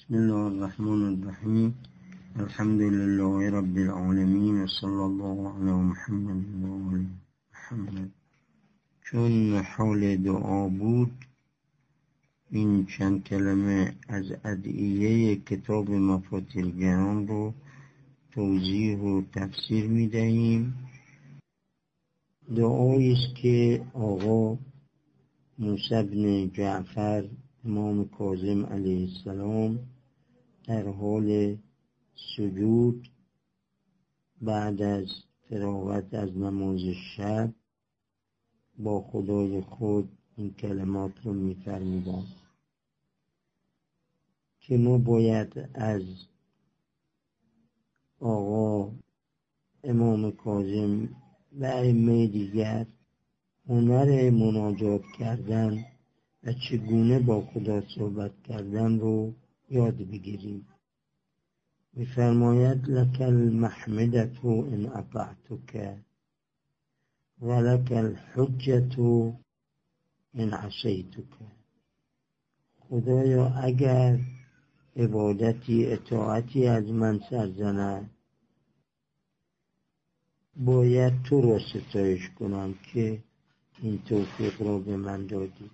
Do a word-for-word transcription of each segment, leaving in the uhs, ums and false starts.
بسم الله الرحمن الرحیم. الحمد لله رب العالمین و صلی الله علی محمد و آل محمد. چون حال دعا بود، این چند کلمه از ادعیه کتاب مفاتیح الجنان رو توضیح و تفسیر می دهیم. دعایی است که آقا موسی بن جعفر امام کاظم علیه السلام در حال سجود بعد از فراغت از نماز شب با خدای خود این کلمات رو می‌فرمودند که ما باید از آقا امام کاظم و ائمه دیگر هنر مناجات کردن و چگونه با خدا صحبت کردن رو یاد بگیریم. می‌فرماید لک المحمدة ان اطعتک و لک الحجة ان عصیتک. خدایا اگر عبادتی اطاعتی از من سرزند، باید تو را ستایش کنم که این توفیق را به من دادی،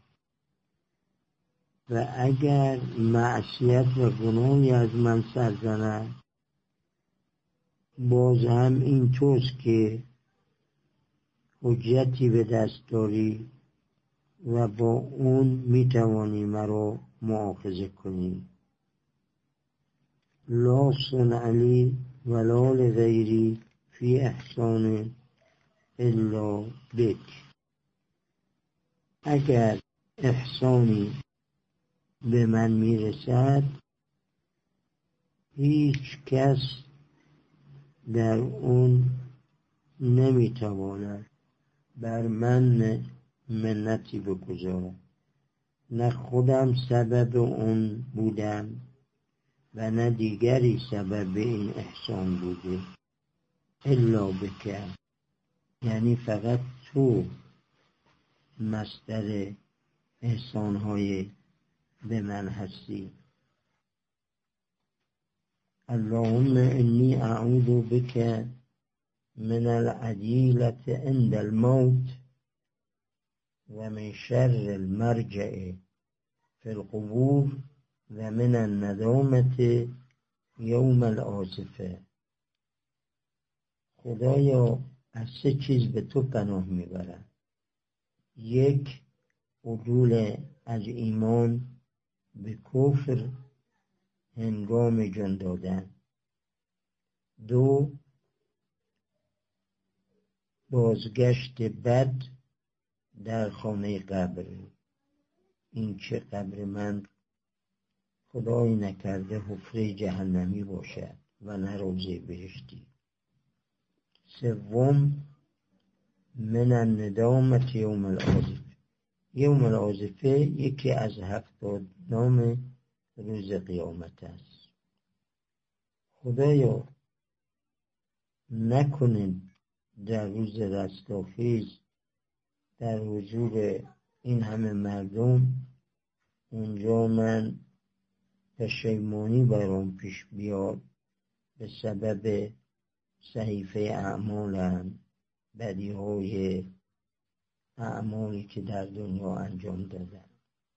و اگر معصیت و گناهی از من سرزند، باز هم این توست که حجتی به دست داری و با اون میتوانی مرا مؤاخذه کنی. لا صنع لی ولا لغیری فی احسان الا بک. اگر احسانی به من میرسد، هیچ کس در اون نمیتواند بر من منتی بگذارد، نه خودم سبب اون بودم و نه دیگری سبب این احسان بوده. الا بک، یعنی فقط تو مصدر احسانهای به من هستی. اللهم انی اعوذ بک من العجیلة عند الموت و من شر المرجع فی القبور و من الندامة یوم العاصفة. خدایا از سه چیز به تو پناه میبرم. یک، عدول از ایمان به کفر هنگام جان دادن. دو، بازگشت بد در خانه قبر، این که قبر من خدای نکرده حفره جهنمی باشد و نه روضه بهشتی. سوم، من الندامة یوم العاصفة. یوم العاصفه یکی از هفتاد نام روز قیامت است. خدایا نکنید در روز رستاخیز در حضور این همه مردم اونجا من پشیمانی برام پیش بیاد به سبب صحیفه اعمالم، بدیهای اعمالی که در دنیا انجام دادم.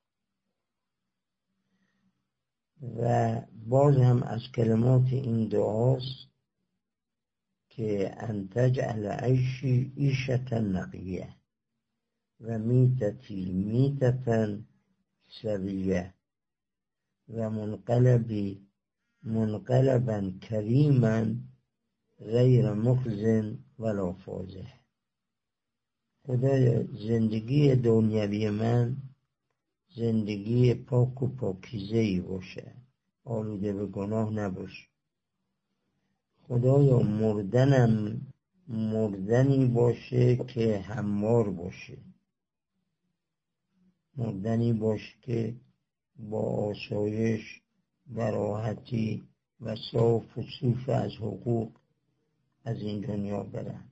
و باز هم از کلمات این دعاست که ان تجعل عیشی عیشة نقیة و میتتی میتة سویة و منقلبی منقلبا کریما غیر مخز ولا فاضح. خدایا زندگی دنیوی من زندگی پاک و پاکیزه‌ای باشه، آلوده به گناه نباشه. خدایا مردنم مردنی باشه که هموار باشه، مردنی باشه که با آسایش و راحتی و صاف و صوف از حقوق از این دنیا برم.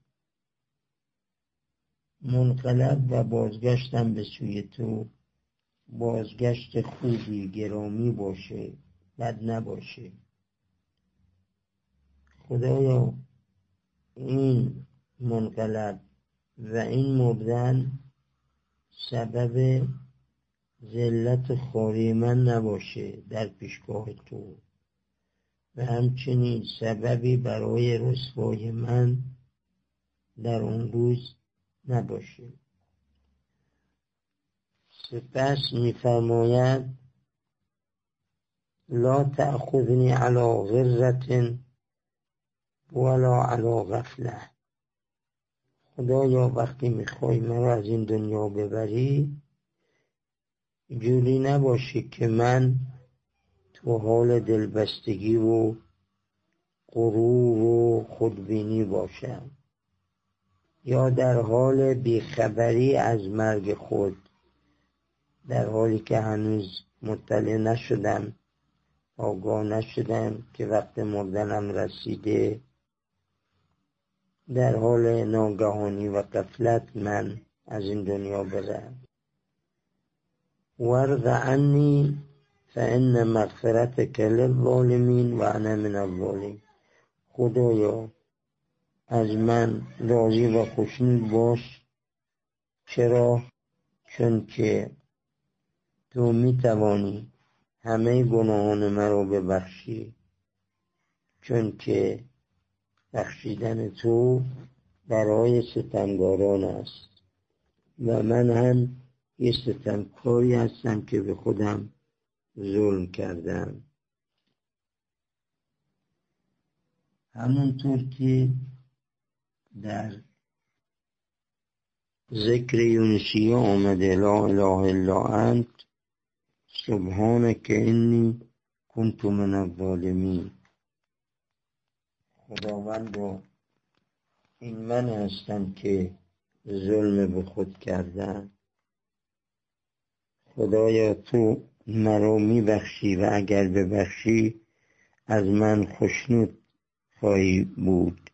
منقلب و بازگشتم به سوی تو بازگشت خوبی گرامی باشه بد نباشه. خدایا این منقلب و این مردن سبب ذلت خاری من نباشه در پیشگاه تو و همچنین سببی برای رسوای من در اون روز نباشه. سپس می‌فرماید لا تأخذنی علی غرة ولا علی غفله. خدایا وقتی میخوای مرا از این دنیا ببری جوری نباشه که من تو حال دلبستگی و غرور و خودبینی باشم یا در حال بیخبری از مرگ خود، در حالی که هنوز مطلع نشدم، آگاه نشدم که وقت مردنم رسیده، در حال ناگهانی و غفلت من از این دنیا برم. وارض عنی فإن مغفرتک للظالمین و انا من الظالمین. خدایا از من راضی و خوشنود باش. چرا؟ چون که تو می توانی همه گناهان مرا ببخشی، چون که بخشیدن تو برای ستمگاران است و من هم یه ستمکاری هستم که به خودم ظلم کردم. همونطور که در ذکر یونسیه آمده لا اله الا انت سبحانک انی کنت من الظالمین. خداوندا این من هستم که ظلم به خود کردم. خدایا تو مرا میبخشی و اگر ببخشی از من خوشنود خواهی بود.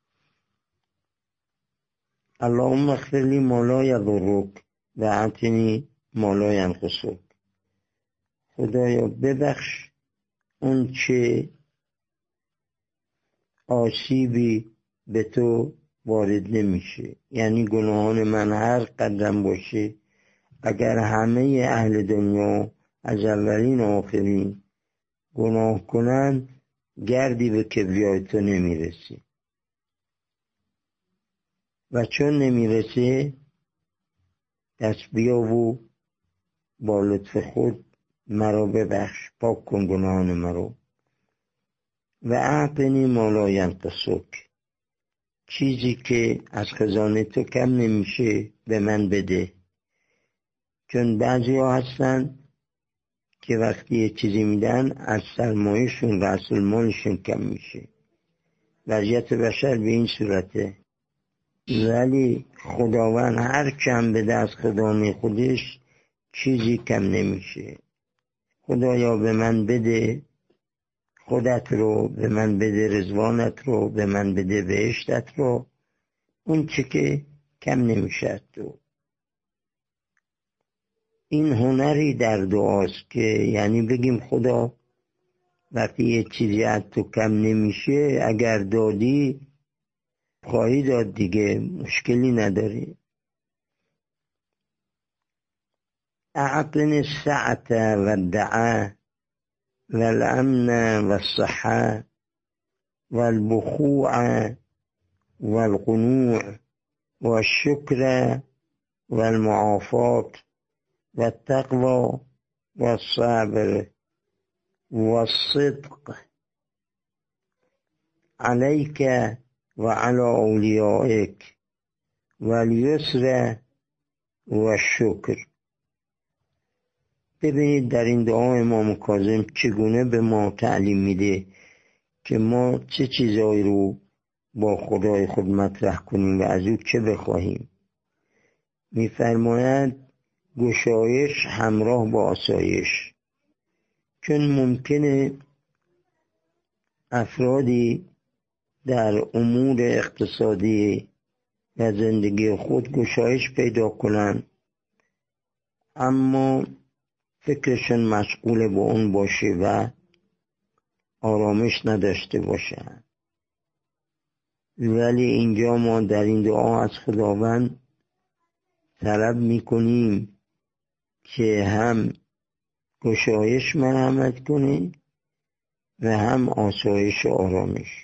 اللهم اغفر لی ما لا یضرک و اعطنی ما لا ینقصک. خدایا ببخش اون چه آسیبی به تو وارد نمیشه، یعنی گناهان من هر قدرم باشه، اگر همه اهل دنیا از اولین آخرین گناه کنن گردی به کبریای تو نمیرسه و چون نمیرسه دست بیا و با لطف خود مرا ببخش، پاک کن گناهان مرا. و اعطنی ما لا ینقصک، چیزی که از خزانه تو کم نمیشه به من بده. چون بعضی ها هستن که وقتی یه چیزی میدن از سرمایهشون رأس المالشون کم میشه. وضعیت بشر به این صورته، ولی خداوند هر کم بده از خزانه خودش چیزی کم نمیشه. خدایا به من بده خودت رو، به من بده رضوانت رو، به من بده بهشتت رو، اون چه که کم نمیشه تو. این هنری در دعاست که یعنی بگیم خدا وقتی یه چیزی از تو کم نمیشه اگر دادی خواهی داد دیگه، مشکلی نداری. اعطنی السعة والدعاء والامن والصحة والبخوع والقنوع والشكر والمعافاة والتقوى والصبر والصدق عليك وعلى أوليائك واليسر والشكر. ببینید در این دعا امام کاظم چگونه به ما تعلیم میده که ما چه چیزایی رو با خدای خود مطرح کنیم و از او چه بخواهیم. میفرماید گشایش همراه با آسایش، چون ممکنه افرادی در امور اقتصادی و زندگی خود گشایش پیدا کنن اما فکرشون مشغول با اون باشه و آرامش نداشته باشند. ولی اینجا ما در این دعا از خداوند طلب میکنیم که هم گشایش مرحمت کنه و هم آسایش و آرامش.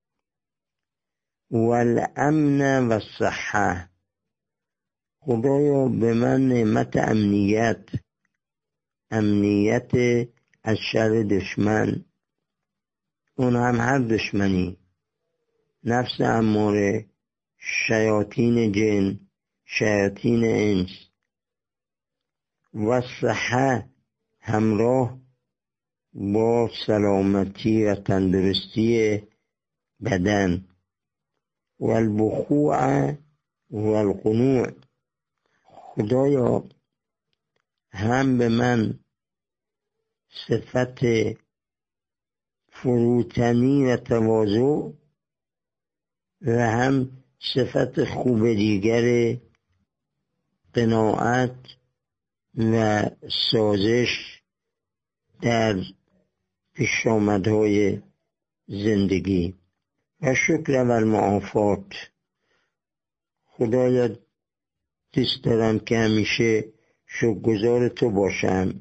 والامن و الصحه، خدایا به من نعمت امنیت امنیت از شر دشمن، اون هم هر دشمنی، نفس اماره، شیاطین جن، شیاطین انس، و صحه همراه با سلامتی و تندرستی بدن، و البخوع و القنوع، خدایا هم به من صفت فروتنی و تواضع و هم صفت خوب دیگر قناعت و سازش در پیشامدهای زندگی و شکر و المعافات. خدایا دوست دارم که همیشه شکرگزار تو باشم،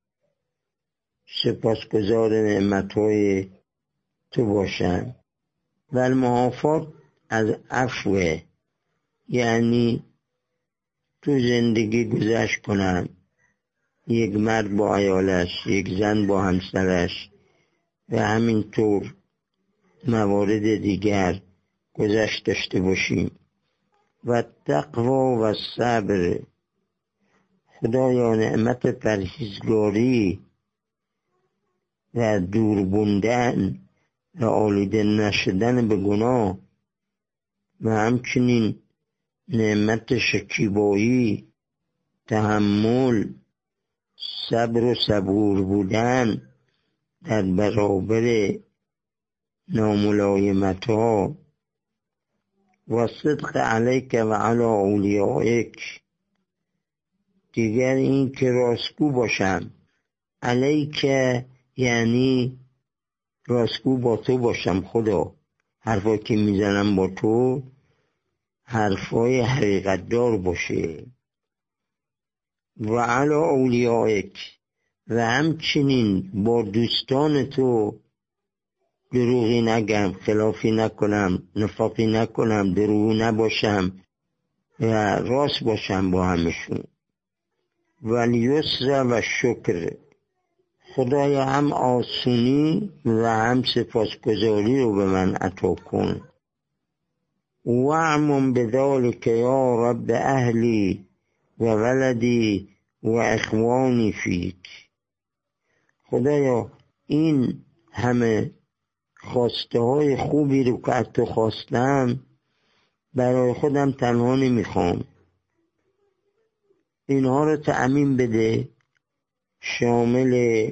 سپاسگزار نعمتهای تو باشم. و المعافات از عفوه، یعنی تو زندگی گذشت کنم، یک مرد با عیالش، یک زن با همسرش و همینطور موارد دیگر گذشت داشته باشیم. و تقوا و صبر، خدایا نعمت پرهیزگاری و دور بوندن و آلوده نشدن به گناه و همچنین نعمت شکیبایی، تحمل، صبر و صبور بودن در برابر ناملایمت‌ها، و صدق علیک و علی اولیائک، دیگر این که راستگو باشم، علیک یعنی راستگو با تو باشم. خدا حرفا که میزنم با تو حرفای حقیقت دار باشه. و علی اولیائک، و همچنین با دوستان تو دروغی نگم، خلافی نکنم، نفاقی نکنم، دروغی نباشم و راست باشم با همشون. و الیسر و شکر، خدایا هم آسونی و هم سپاسگزاری رو به من عطا کن. واعمم بذلک یا رب اهلی و ولدی و اخوانی فیک، خدایا این همه خواسته های خوبی رو که از تو خواستم برای خودم تنها نمیخوام، اینها رو تأمین بده، شامل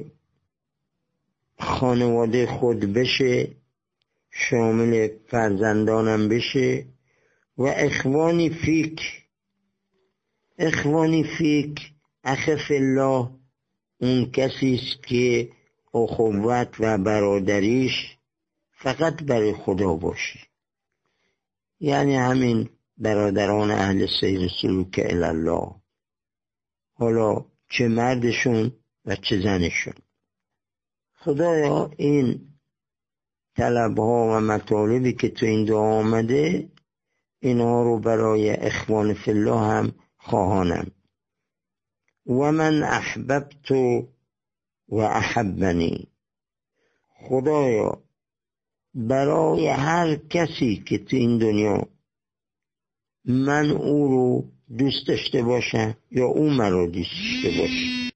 خانواده خود بشه، شامل فرزندانم بشه، و اخوانی فیک، اخوانی فیک اخف الله، اون کسیست که اخوت و برادریش فقط برای خدا باشه، یعنی همین برادران اهل سیر سلوک الله، حالا چه مردشون و چه زنشون. خدایا این طلبها و مطالبی که تو این دعا آمده اینها رو برای اخوان فی الله هم خواهانم. و من احببت و احبنی، خدایا برای هر کسی که تو این دنیا من او رو دوست داشته باشم یا او مرا دوست داشته باشه،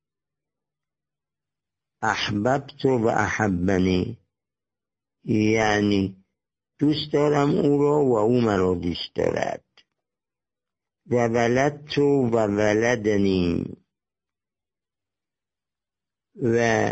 احببت و احبنی یعنی دوست دارم او را و او مرا دوست دارد. و ولدت و ولدنی، و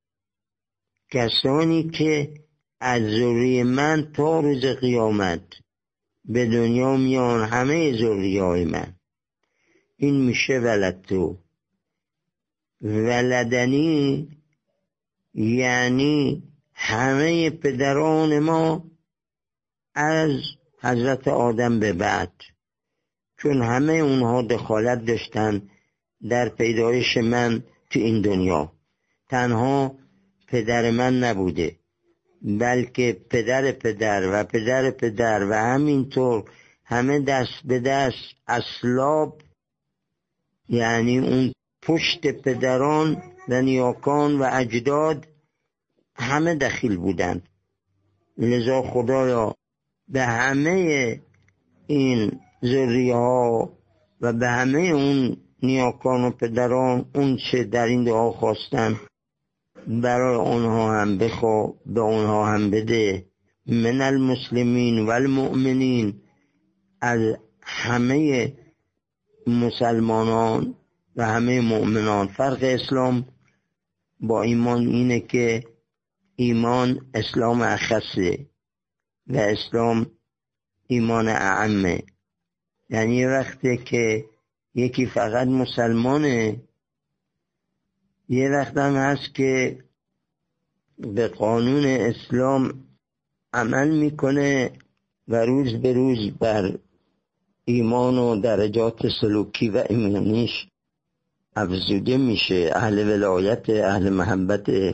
کسانی که از ذریه من تا روز قیامت به دنیا میان، همه ذریه های من، این میشه ولدتو. ولدنی یعنی همه پدران ما از حضرت آدم به بعد، چون همه اونها دخالت داشتن در پیدایش من تو این دنیا. تنها پدر من نبوده، بلکه پدر پدر و پدر پدر و همینطور همه دست به دست اسلاب، یعنی اون پشت پدران و نیاکان و اجداد همه دخیل بودند. لذا خدایا به همه این ذریه ها و به همه اون نیاکان و پدران اون چه در این دعا خواستن برای اونها هم بخوا، به اونها هم بده. من المسلمین و المؤمنین، از همه مسلمانان و همه مؤمنان. فرق اسلام با ایمان اینه که ایمان اسلام اخصه و اسلام ایمان اعمه. یعنی یه وقته که یکی فقط مسلمانه، یه وقت هم هست که به قانون اسلام عمل میکنه و روز به روز بر ایمان و درجات سلوکی و ایمانیش افزوده میشه، اهل ولایت، اهل محبت.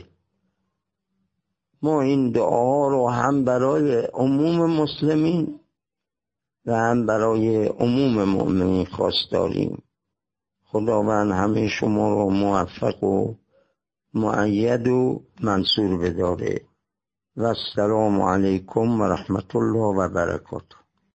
ما این دعا رو هم برای عموم مسلمین و هم برای عموم مؤمنین خواست داریم. خداوند همه شما رو موفق و مؤید و منصور بداره. و السلام علیکم و رحمت الله و برکاته.